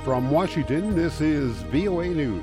From Washington, this is VOA News.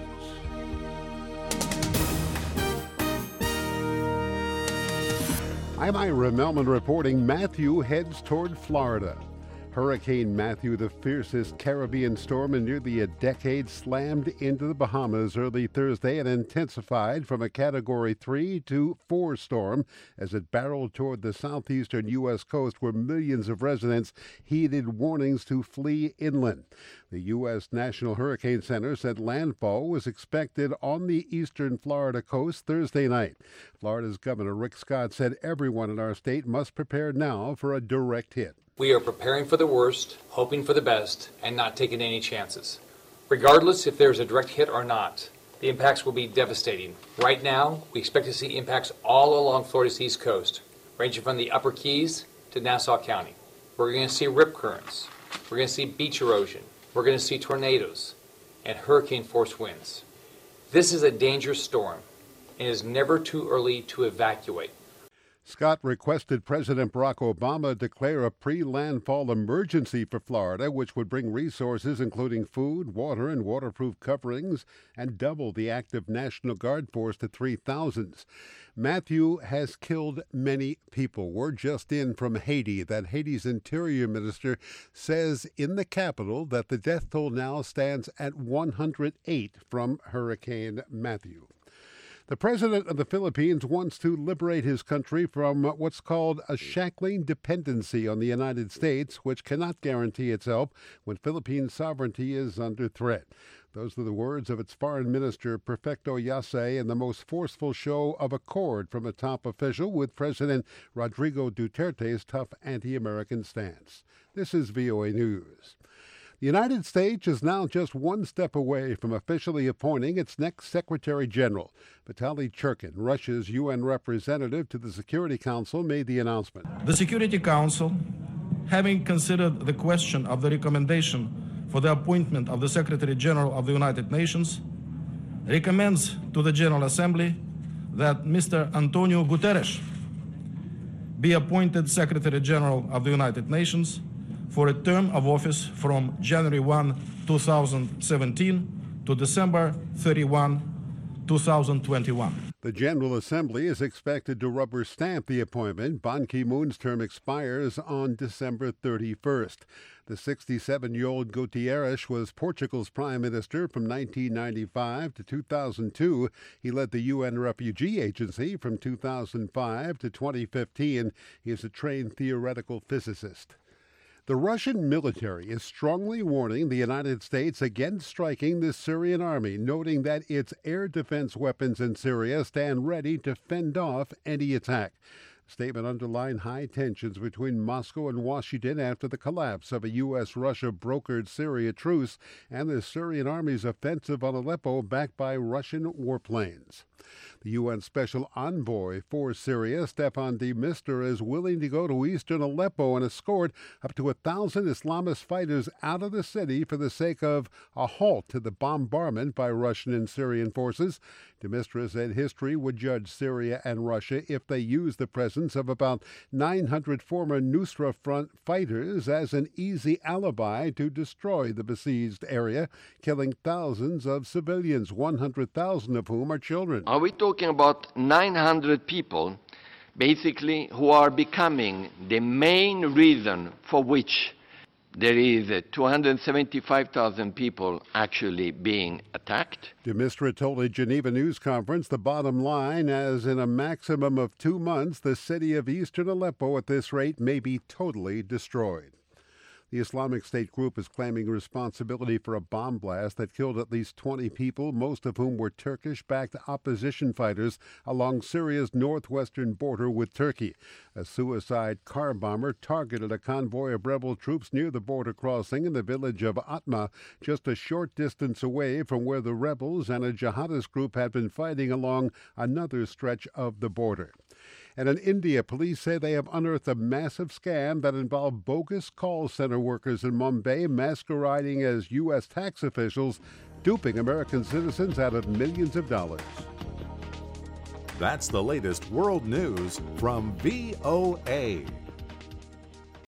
I'm Ira Melman reporting Matthew heads toward Florida. Hurricane Matthew, the fiercest Caribbean storm in nearly a decade, slammed into the Bahamas early Thursday and intensified from a Category 3 to 4 storm as it barreled toward the southeastern U.S. coast where millions of residents heeded warnings to flee inland. The U.S. National Hurricane Center said landfall was expected on the eastern Florida coast Thursday night. Florida's Governor Rick Scott said everyone in our state must prepare now for a direct hit. We are preparing for the worst, hoping for the best, and not taking any chances. Regardless if there's a direct hit or not, the impacts will be devastating. Right now, we expect to see impacts all along Florida's east coast, ranging from the Upper Keys to Nassau County. We're going to see rip currents. We're going to see beach erosion. We're going to see tornadoes and hurricane-force winds. This is a dangerous storm, and it is never too early to evacuate. Scott requested President Barack Obama declare a pre-landfall emergency for Florida, which would bring resources including food, water, and waterproof coverings, and double the active National Guard force to 3,000. Matthew has killed many people. We're just in from Haiti that Haiti's interior minister says in the capital that the death toll now stands at 108 from Hurricane Matthew. The president of the Philippines wants to liberate his country from what's called a shackling dependency on the United States, which cannot guarantee its help when Philippine sovereignty is under threat. Those are the words of its foreign minister, Perfecto Yase, in the most forceful show of accord from a top official with President Rodrigo Duterte's tough anti-American stance. This is VOA News. The United States is now just one step away from officially appointing its next Secretary General. Vitaly Churkin, Russia's UN representative to the Security Council, made the announcement. The Security Council, having considered the question of the recommendation for the appointment of the Secretary General of the United Nations, recommends to the General Assembly that Mr. Antonio Guterres be appointed Secretary General of the United Nations for a term of office from January 1, 2017 to December 31, 2021. The General Assembly is expected to rubber stamp the appointment. Ban Ki-moon's term expires on December 31st. The 67-year-old Guterres was Portugal's prime minister from 1995 to 2002. He led the UN Refugee Agency from 2005 to 2015. He is a trained theoretical physicist. The Russian military is strongly warning the United States against striking the Syrian army, noting that its air defense weapons in Syria stand ready to fend off any attack. The statement underlined high tensions between Moscow and Washington after the collapse of a U.S.-Russia brokered Syria truce and the Syrian army's offensive on Aleppo backed by Russian warplanes. The UN Special Envoy for Syria, Stefan de Mistura, is willing to go to eastern Aleppo and escort up to 1,000 Islamist fighters out of the city for the sake of a halt to the bombardment by Russian and Syrian forces. De Mistura said history would judge Syria and Russia if they use the presence of about 900 former Nusra Front fighters as an easy alibi to destroy the besieged area, killing thousands of civilians, 100,000 of whom are children. Are we talking about 900 people, basically, who are becoming the main reason for which there is 275,000 people actually being attacked? De Mistura told a Geneva News Conference the bottom line, as in a maximum of 2 months, the city of eastern Aleppo at this rate may be totally destroyed. The Islamic State group is claiming responsibility for a bomb blast that killed at least 20 people, most of whom were Turkish-backed opposition fighters along Syria's northwestern border with Turkey. A suicide car bomber targeted a convoy of rebel troops near the border crossing in the village of Atma, just a short distance away from where the rebels and a jihadist group had been fighting along another stretch of the border. And in India, police say they have unearthed a massive scam that involved bogus call center workers in Mumbai masquerading as U.S. tax officials, duping American citizens out of millions of dollars. That's the latest world news from VOA.